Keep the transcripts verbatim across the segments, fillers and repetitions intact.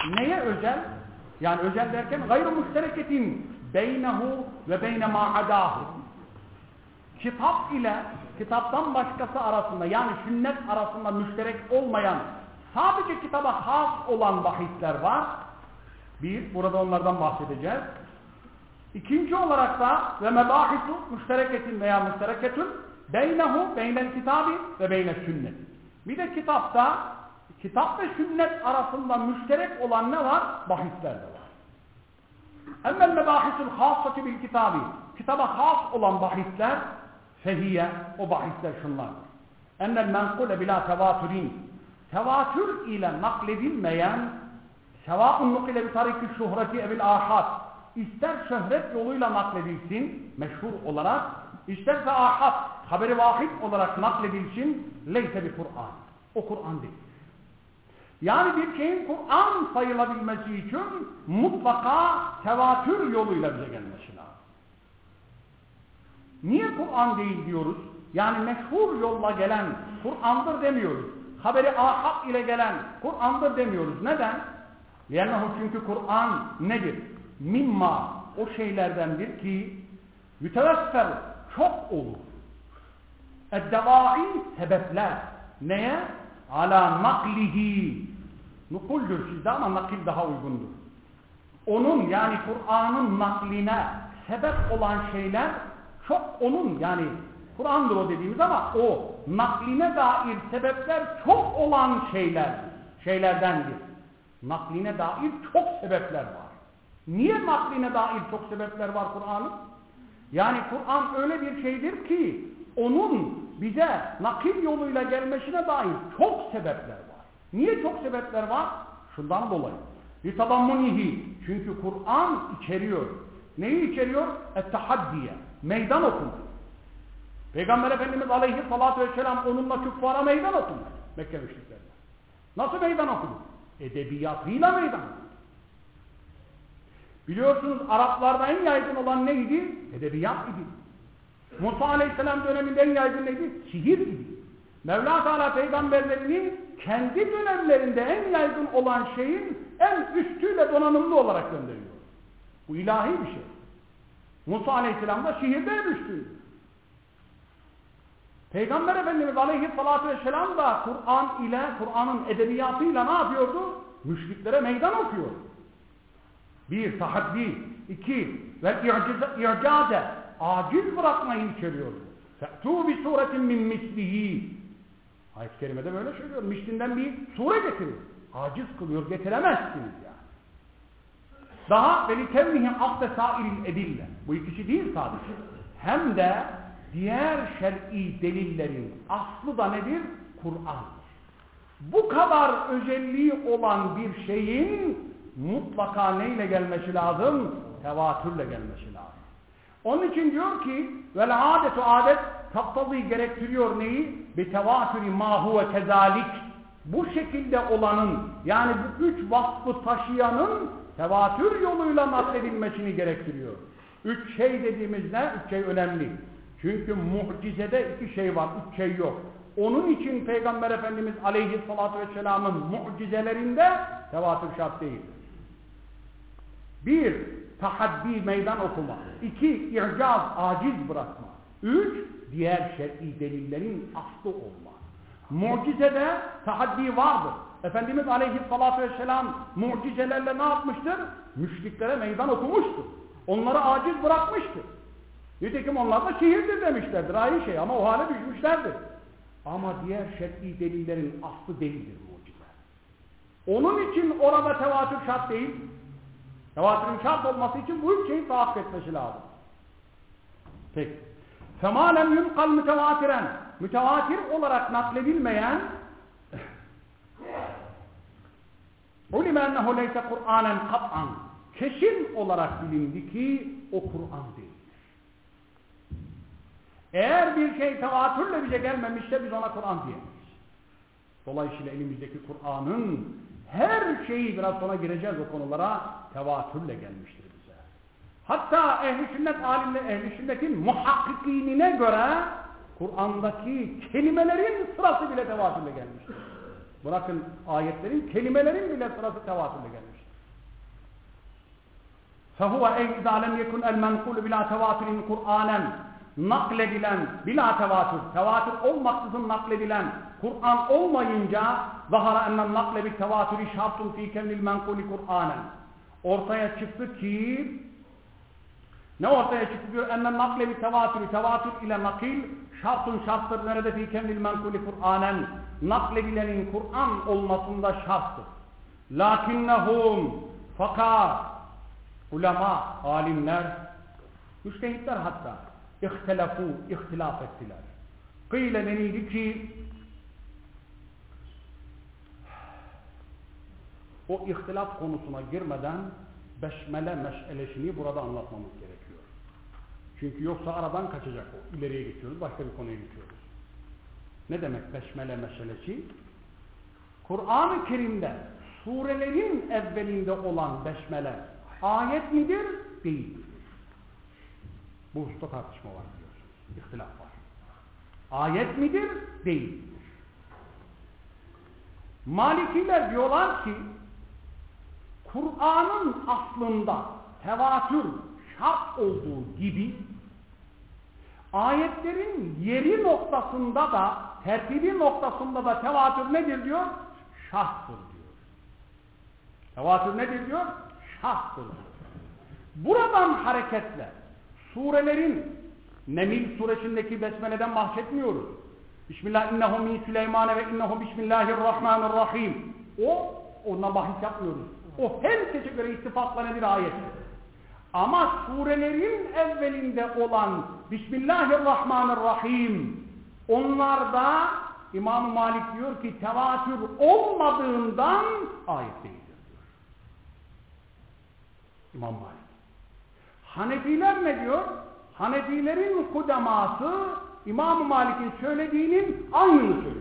Neye özel? Yani özel derken gayru müştereketin beynehu ve beyne ma adahu. Kitap ile kitaptan başkası arasında, yani sünnet arasında müşterek olmayan, sadece kitaba has olan bahisler var. Bir, burada onlardan bahsedeceğiz. İkinci olarak da ve mebahisu müştereketin veya müştereketün beynehu beynel kitabi ve beynel sünnet. Bir de kitapta, kitap ve sünnet arasında müşterek olan ne var? Bahisler de var. Emmel mebahisul hassati bil kitabi. Kitaba has olan bahisler fehiye, o bahisler şunlardır. Ennel menkule bila tevatürin. Tevatür ile nakledilmeyen sevâ'un nukile bi tariki şuhreti evil ahad. İster şöhret yoluyla nakledilsin, meşhur olarak, isterse ahad, haberi vahid olarak nakledilsin, leyse bir Kur'an. O Kur'an değil. Yani bir şeyin Kur'an sayılabilmesi için mutlaka tevatür yoluyla bize gelmesi lazım. Niye Kur'an değil diyoruz? Yani meşhur yolla gelen Kur'an'dır demiyoruz. Haberi ahad ile gelen Kur'an'dır demiyoruz. Neden? Yani çünkü Kur'an nedir? Mimma, o şeylerdendir ki mütevesser, çok olur. Eddevai, sebepler. Neye? Ala naklihi. Nukuldür sizde ama nakil daha uygundur. Onun, yani Kur'an'ın nakline sebep olan şeyler çok onun, yani Kur'an'dır o dediğimiz ama o nakline dair sebepler çok olan şeyler, şeylerdendir. Nakline dair çok sebepler var. Niye nakline dair çok sebepler var Kur'an'ın? Yani Kur'an öyle bir şeydir ki onun bize nakil yoluyla gelmesine dair çok sebepler var. Niye çok sebepler var? Şundan dolayı. Litadammunihi. Çünkü Kur'an içeriyor. Neyi içeriyor? Et-tahaddiye. Meydan okuma. Peygamber Efendimiz Aleyhisselatü Vesselam onunla küffara meydan okudu. Mekke müşriklerine. Nasıl meydan okudu? Edebiyatıyla meydan okudu. Biliyorsunuz Araplarda en yaygın olan neydi? Edebiyat idi. Musa Aleyhisselam döneminde en yaygın neydi? Şiir idi. Mevla Teala peygamberlerinin kendi dönemlerinde en yaygın olan şeyin en üstüyle donanımlı olarak gönderiyor. Bu ilahi bir şey. Musa Aleyhisselam da şiirde en üstüydü. Peygamber Efendimiz Aleyhisselatü Vesselam da Kur'an ile, Kur'an'ın edebiyatıyla ne yapıyordu? Müşriklere meydan okuyor. Bir, tahaddi. İki, ve i'caze. Aciz bırakmayı içeriyor. Fe'tû bi suretin min mislihi. Ayet-i kerimede böyle söylüyor. Mislinden bir sure getirin. Aciz kılıyor. Getiremezsiniz yani. Daha ve likevnihi akde sairil edille. Bu ikisi değil sadece. Hem de diğer şer'i delillerin aslı da nedir? Kur'an'dır. Bu kadar özelliği olan bir şeyin mutlaka neyle gelmesi lazım? Tevatürle gelmesi lazım. Onun için diyor ki vel adetu adet taktazı gerektiriyor neyi? Bi tevatürü ma huve kezalik. Bu şekilde olanın, yani bu üç vasfı taşıyanın tevatür yoluyla nakledilmesini gerektiriyor. Üç şey dediğimiz ne? Üç şey önemli. Çünkü mucizede iki şey var, üç şey yok. Onun için Peygamber Efendimiz Aleyhisselatü Vesselam'ın mucizelerinde tevatür şart değildir. Bir, tahaddi, meydan okuma. İki, i'caz, aciz bırakma. Üç, diğer şer'i delillerin aslı olma. Mucizede tahaddi vardır. Efendimiz Aleyhisselatü Vesselam mucizelerle ne yapmıştır? Müşriklere meydan okumuştur. Onları aciz bırakmıştır. Nitekim onlar da şiirdir demişlerdir. Aynı şey ama o hale düşmüşlerdir. Ama diğer şer'i delillerin aslı değildir mucize. Onun için orada tevatür şart değil. Tevatürün şart olması için bu üç şeyi tahakkuk etmesi lazım. Peki. فَمَا لَمْ يُنْقَلْ mütevatiren. Mütevatir olarak nakledilmeyen عُلِمَ اَنَّهُ لَيْسَ قُرْآنًا قَطْعًا. Kesin olarak bilindi ki o Kur'an değildir. Eğer bir şey tevatürle bize gelmemişse biz ona Kur'an diyemeyiz. Dolayısıyla elimizdeki Kur'an'ın her şeyi, biraz sonra gireceğiz o konulara, tevatürle gelmiştir bize. Hatta ehl-i sünnet alimle, ehl-i sünnetin muhakkikinine göre Kur'an'daki kelimelerin sırası bile tevatürle gelmiştir. Bırakın ayetlerin, kelimelerin bile sırası tevatürle gelmiştir. فَهُوَ اَيْ اِذَا لَمْ يَكُنْ الْمَنْقُولُ بِلَا تَوَاتُرٍ قُرْآنًا nakledilen, bila tevatür, tevatür olmaksızın nakledilen Kur'an olmayınca zahara ennen nakle bi tevatürü şartun fi kevnil menkulü Kur'anen. Ortaya çıktı ki ne ortaya çıktı diyor? Ennen nakle bi tevatürü, tevatür ile nakil şartun şarttır. Nerede fi kevnil menkulü Kur'anen? Nakledilenin Kur'an olmasında şarttır. Lakinnehum fakat ulema, alimler, müştehitler hatta İhtelafu, ihtilaf ettiler. Kıyle denildi ki o ihtilaf konusuna girmeden besmele meselesini burada anlatmamız gerekiyor. Çünkü yoksa aradan kaçacak o. İleriye geçiyoruz, başka bir konuya geçiyoruz. Ne demek besmele meselesi? Kur'an-ı Kerim'de surelerin evvelinde olan besmele ayet midir? Değildir. Bu hususta tartışma var biliyorsunuz. İhtilaf var. Ayet midir? Değil. Malikiler diyorlar ki Kur'an'ın aslında tevatür şart olduğu gibi ayetlerin yeri noktasında da tertibi noktasında da tevatür nedir diyor? Şarttır diyor. Tevatür nedir diyor? Şarttır diyor. Buradan hareketle surelerin Neml suresindeki besmeleden bahsetmiyoruz. Bismillah innehu min Süleymane ve innehu bismillahirrahmanirrahim. O, ondan bahis yapmıyoruz. O herkese göre ittifakla bir ayettir. Ama surelerin evvelinde olan Bismillahirrahmanirrahim onlarda İmam Malik diyor ki tevatür olmadığından ayet değildir diyor. İmam Malik. Hanefiler ne diyor? Hanefilerin kudeması İmam-ı Malik'in söylediğinin aynını söylüyor.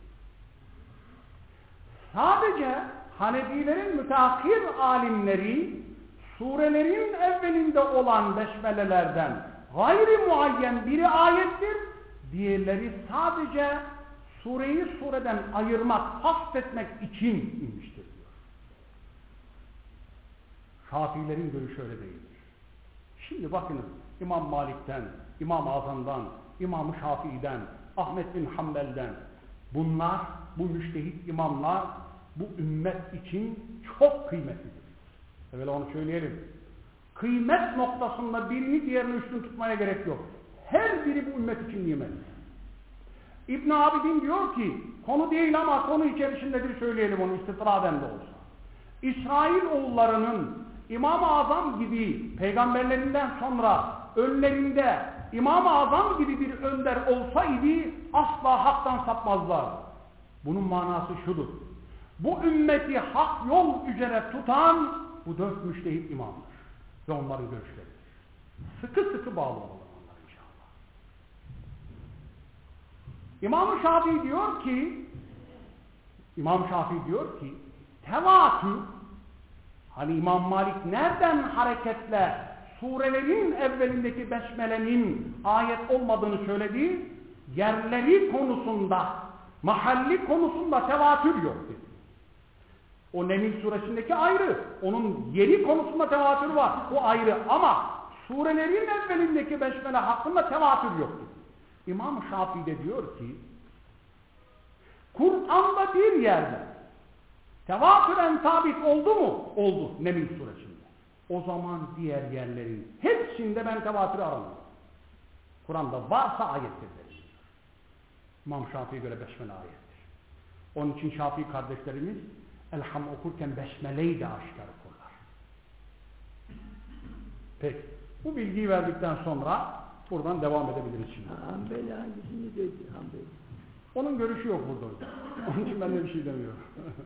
Sadece Hanefilerin müteahhir alimleri surelerin evvelinde olan besmelelerden gayri muayyen biri ayettir, diğerleri sadece sureyi sureden ayırmak, hasfetmek için inmiştir diyor. Şafiilerin görüşü öyle değildir. Şimdi bakınız İmam Malik'ten, İmam-ı Azam'dan, İmam-ı Şafii'den, Ahmet bin Hanbel'den bunlar, bu müştehit imamlar bu ümmet için çok kıymetlidir. Evvela onu söyleyelim. Kıymet noktasında birini diğerini üstün tutmaya gerek yok. Her biri bu ümmet için nimet. İbn Abidin diyor ki, konu değil ama konu içerisindedir, söyleyelim onu istitraden de olsa. İsrail oğullarının İmam-ı Azam gibi peygamberlerinden sonra önlerinde İmam-ı Azam gibi bir önder olsaydı asla haktan sapmazlar. Bunun manası şudur. Bu ümmeti hak yol üzere tutan bu dört müştehit imamdır. Ve onların görüşleridir. Sıkı sıkı bağlı olalım onlara inşallah. İmam-ı Şafii diyor ki İmam Şafii diyor ki tevatür, hani İmam Malik nereden hareketle surelerin evvelindeki besmelenin ayet olmadığını söyledi, yerleri konusunda, mahalli konusunda tevatür yok dedi. O Neml suresindeki ayrı, onun yeri konusunda tevatür var, o ayrı, ama surelerin evvelindeki besmele hakkında tevatür yok dedi. İmam Şafii de diyor ki Kur'an'da bir yerde tevatüren sabit oldu mu? Oldu Neml suresinde. O zaman diğer yerlerin hepsinde ben tevatürü aramıyorum. Kur'an'da varsa ayettir der. İmam Şafii'ye göre besmele ayettir. Onun için Şafii kardeşlerimiz Elham okurken besmeleyi de aşikar okurlar. Peki. Bu bilgiyi verdikten sonra buradan devam edebiliriz şimdi. Hanbeli hangisini dedi? Hanbeli. Onun görüşü yok burada. Onun için ben de bir şey demiyorum.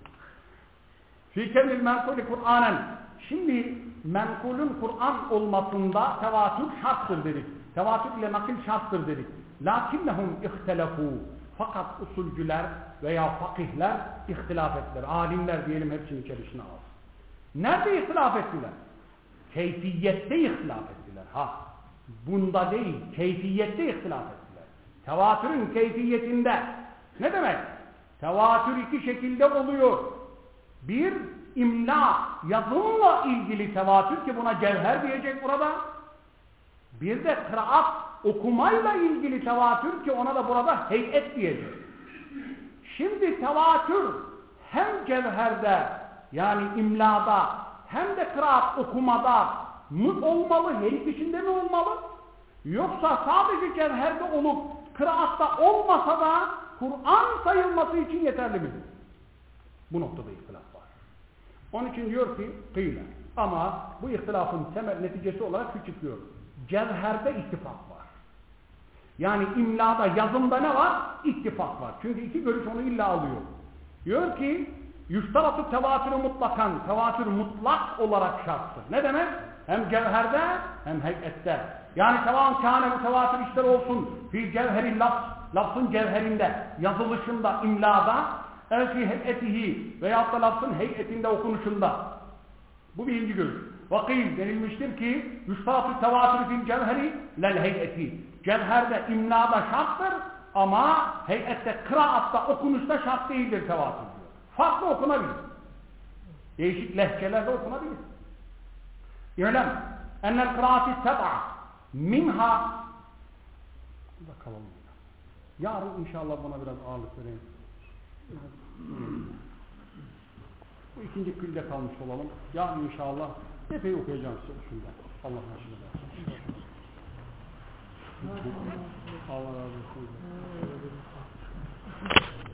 Fî kevnil menkulü Kur'anen. Şimdi menkulün Kur'an olmasında tevatür şarttır dedik. Tevatür ile nakil şarttır dedik. Lakinnehum ihtelefû. Fakat usulcüler veya fakihler ihtilaf ettiler. Alimler diyelim hepsinin içerisine alır. Nerede ihtilaf ettiler? Keyfiyette ihtilaf ettiler. Ha, bunda değil, keyfiyette ihtilaf ettiler. Tevatürün keyfiyetinde. Ne demek? Tevatür iki şekilde oluyor. Bir, imla, yazımla ilgili tevatür ki buna cevher diyecek burada. Bir de kıraat, okumayla ilgili tevatür ki ona da burada heyet diyecek. Şimdi tevatür hem cevherde yani imlada hem de kıraat okumada mı olmalı, her ikisinde mi olmalı? Yoksa sadece cevherde olup kıraatta olmasa da Kur'an sayılması için yeterli midir? Bu noktada ihtilaf var. Onun için diyor ki kıyle. Ama bu ihtilafın temel neticesi olarak şu çıkıyor. Cevherde ittifak var. Yani imlada, yazımda ne var? İttifak var. Çünkü iki görüş onu illa alıyor. Diyor ki yüştaratu tevatürü mutlakan, tevatür mutlak olarak şarttır. Ne demek? Hem cevherde hem heyette. Yani tamam kâne mütevatür işler olsun fi cevheri lafz, lafzın cevherinde, yazılışında, imlada, el fi heyetihi veyahut da lafzın heyetinde okunuşunda. Bu birinci görüş. Vakil denilmiştir ki yüştaratu tevatür fil cevheri lel heyeti. Cevherde, imlada şarttır ama heyette, kıraatta, okunuşta şart değildir tevatür diyor. Farklı okunabilir. Değişik lehçelerle okunabilir. İ'lem ennel kıraati seb'a minha burada kalalım. Yarın inşallah buna biraz ağırlık vereyim. Bu ikinci külde kalmış olalım. Yarın inşallah epey okuyacağım şundan. Allah nasip eder. Allah razı olsun.